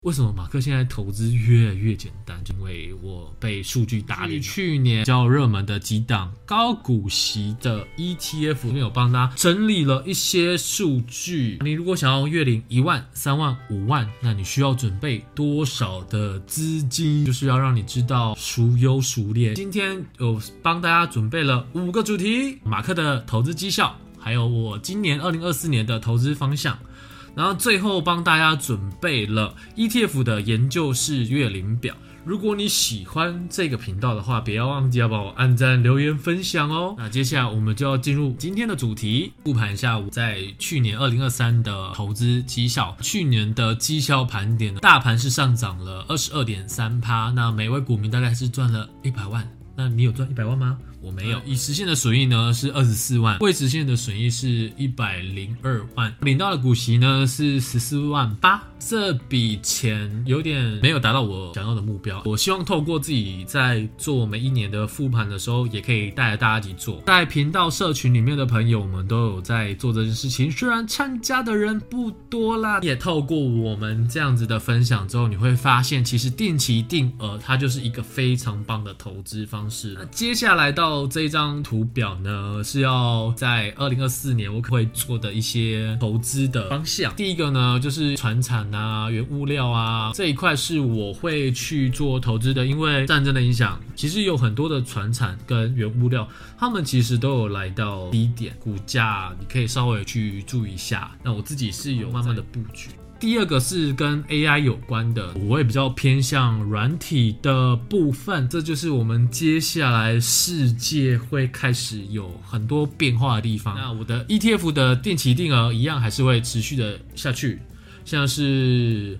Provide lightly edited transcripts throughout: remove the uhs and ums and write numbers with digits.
为什么马克现在投资越来越简单？因为我被数据打脸。去年比较热门的几档高股息的 ETF 里面有帮大家整理了一些数据。你如果想要月领1万、3万、5万，那你需要准备多少的资金？就是要让你知道孰优孰劣。今天有帮大家准备了5个主题：马克的投资绩效，还有我今年2024年的投资方向。然后最后帮大家准备了 ETF 的研究室月领表。如果你喜欢这个频道的话，别忘记要帮我按赞、留言、分享哦。那接下来我们就要进入今天的主题，复盘一下我在去年2023的投资绩效。去年的绩效盘点，大盘是上涨了 22.3%， 那每位股民大概是赚了100万。那你有赚100万吗？我没有。已实现的损益呢是24万，未实现的损益是102万，领到的股息呢是14万8。这笔钱有点没有达到我想要的目标。我希望透过自己在做每一年的复盘的时候，也可以带着大家一起做。在频道社群里面的朋友们都有在做这件事情，虽然参加的人不多啦，也透过我们这样子的分享之后，你会发现其实定期定额它就是一个非常棒的投资方式。那接下来到这一张图表呢，是要在2024年我会做的一些投资的方向。第一个呢就是传产啊、原物料啊，这一块是我会去做投资的。因为战争的影响，其实有很多的传产跟原物料，他们其实都有来到低点，股价你可以稍微去注意一下。那我自己是有慢慢的布局。第二个是跟 AI 有关的，我会比较偏向软体的部分，这就是我们接下来世界会开始有很多变化的地方。那我的 ETF 的定期定额一样还是会持续的下去，像是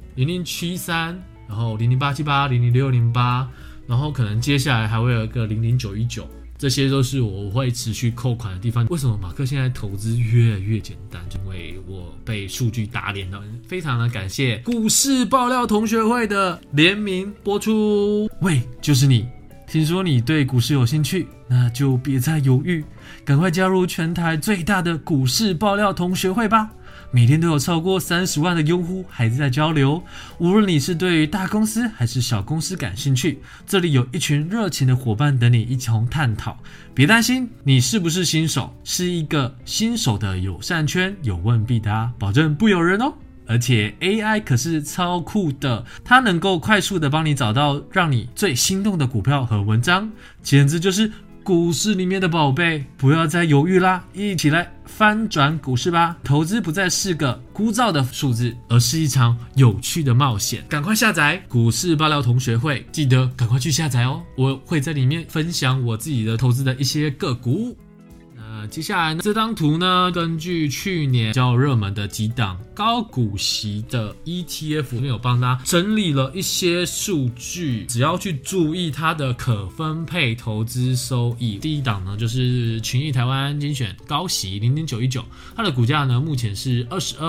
0073，然后00878、00608，然后可能接下来还会有一个00919。这些都是我会持续扣款的地方。为什么马克现在投资越来越简单？因为我被数据打脸了。非常的感谢股市爆料同学会的联名播出。喂，就是你，听说你对股市有兴趣，那就别再犹豫，赶快加入全台最大的股市爆料同学会吧。每天都有超过30万的用户还在交流，无论你是对于大公司还是小公司感兴趣，这里有一群热情的伙伴等你一同探讨。别担心你是不是新手，是一个新手的友善圈，有问必答，保证不有人哦。而且 AI 可是超酷的，它能够快速的帮你找到让你最心动的股票和文章，简直就是股市里面的宝贝。不要再犹豫啦，一起来翻转股市吧。投资不再是个枯燥的数字，而是一场有趣的冒险。赶快下载股市爆料同学会，记得赶快去下载哦。我会在里面分享我自己的投资的一些个股。接下来呢，这张图呢，根据去年比较热门的几档高股息的 ETF 里面有帮大家整理了一些数据，只要去注意它的可分配投资收益。第一档呢就是群益台湾精选高息00919，它的股价呢目前是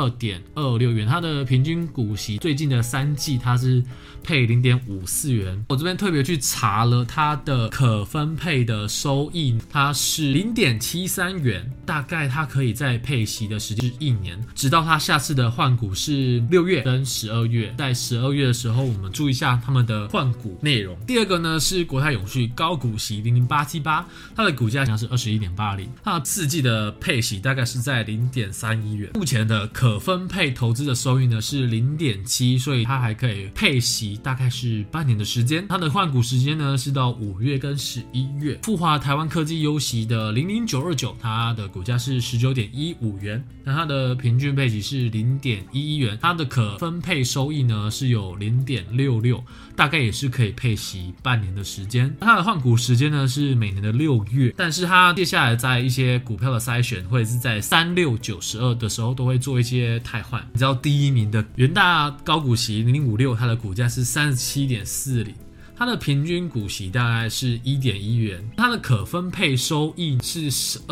22.26元，它的平均股息最近的3季它是配0.54元。我这边特别去查了它的可分配的收益，它是0.73元，大概它可以在配息的时间是1年，直到它下次的换股是6月跟12月。在12月的时候，我们注意一下他们的换股内容。第二个呢是国泰永续高股息00878，它的股价像是21.80，它的4季的配息大概是在0.31元。目前的可分配投资的收益呢是0.7，所以它还可以配息大概是半年的时间。它的换股时间呢是到5月跟11月。富华台湾科技优息的00929，它的股价是19.15元，那它的平均配息是0.11元，它的可分配收益呢是有0.66，大概也是可以配息半年的时间。它的换股时间呢是每年的6月，但是它接下来在一些股票的筛选，或者是在3、6、9、12的时候都会做一些汰换。你知道第一名的元大高股息0056，它的股价是37.40。它的平均股息大概是1.1元，它的可分配收益是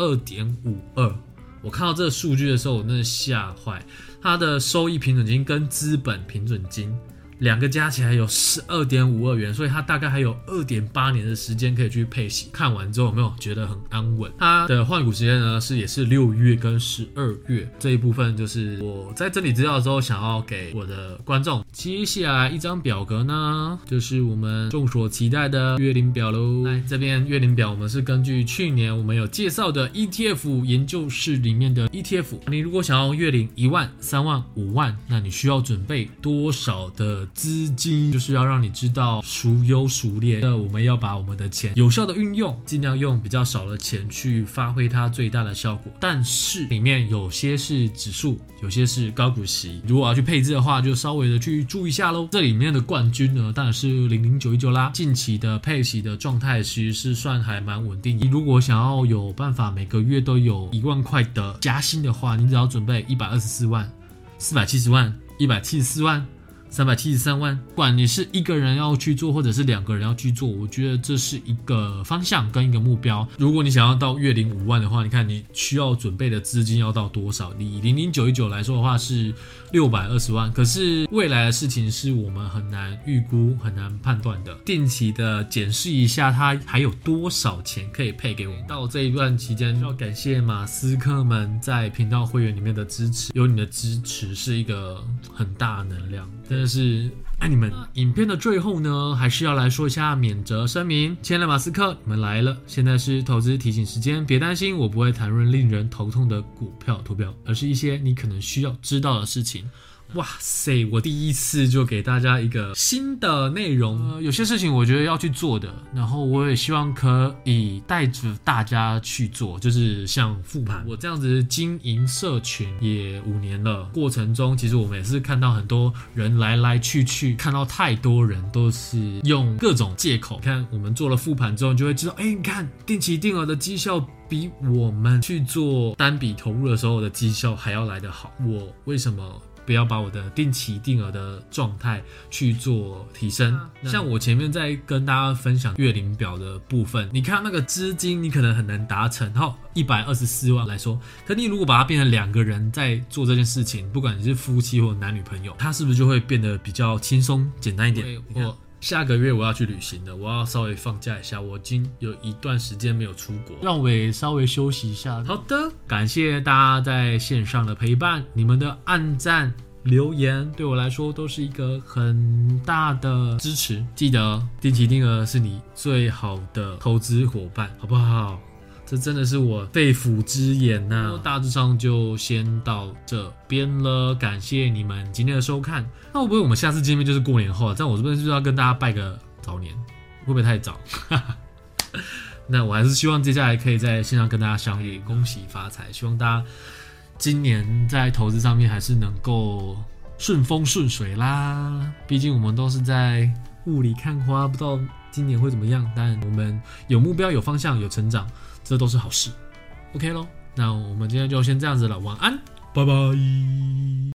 12.52。我看到这个数据的时候，我真的吓坏。它的收益平准金跟资本平准金 2个加起来有12.52元，所以它大概还有2.8年的时间可以去配息。看完之后有没有觉得很安稳？它的换股时间呢也是6月跟12月，这一部分就是我在整理资料的时候想要给我的观众。接下来一张表格呢，就是我们众所期待的月龄表咯。来，这边月龄表我们是根据去年我们有介绍的 ETF 研究室里面的 ETF。你如果想要月龄1万、3万、5万，那你需要准备多少的资金？就是要让你知道孰优孰劣。我们要把我们的钱有效的运用，尽量用比较少的钱去发挥它最大的效果。但是里面有些是指数，有些是高股息，如果要去配置的话，就稍微的去注意一下咯。这里面的冠军呢，当然是00919啦。近期的配息的状态其实是算还蛮稳定。你如果想要有办法每个月都有1万块的加薪的话，你只要准备124万、470万、174万、373万，不管你是一个人要去做，或者是2个人要去做，我觉得这是一个方向跟一个目标。如果你想要到月龄5万的话，你看你需要准备的资金要到多少？以00919来说的话是620万，可是未来的事情是我们很难预估、很难判断的。定期的检视一下，它还有多少钱可以配给我们。到这一段期间，要感谢马斯克们在频道会员里面的支持，有你的支持是一个很大的能量。真的是爱你们。影片的最后呢，还是要来说一下免责声明。亲爱的马斯克，你们来了。现在是投资提醒时间，别担心，我不会谈论令人头痛的股票图表，而是一些你可能需要知道的事情。哇塞，我第一次就给大家一个新的内容，有些事情我觉得要去做的，然后我也希望可以带着大家去做，就是像复盘。我这样子经营社群也5年了，过程中其实我们也是看到很多人来来去去，看到太多人都是用各种借口。看我们做了复盘之后，你就会知道，你看定期定额的绩效比我们去做单笔投入的时候的绩效还要来得好。我为什么不要把我的定期定额的状态去做提升？像我前面在跟大家分享月龄表的部分，你看那个资金你可能很难达成，然后124万来说，可你如果把它变成2个人在做这件事情，不管你是夫妻或男女朋友，它是不是就会变得比较轻松简单一点？我下个月我要去旅行了，我要稍微放假一下，我已经有一段时间没有出国，让我也稍微休息一下。好的，感谢大家在线上的陪伴，你们的按赞留言对我来说都是一个很大的支持。记得定期定额是你最好的投资伙伴，好不好？这真的是我肺腑之言呐。大致上就先到这边了，感谢你们今天的收看。那会不会我们下次见面就是过年后啊？这样我这边是不是要跟大家拜个早年？会不会太早？那我还是希望接下来可以在线上跟大家相遇，恭喜发财。希望大家今年在投资上面还是能够顺风顺水啦。毕竟我们都是在雾里看花，不知道今年会怎么样，但我们有目标、有方向、有成长，这都是好事。OK 咯，那我们今天就先这样子了，晚安，拜拜。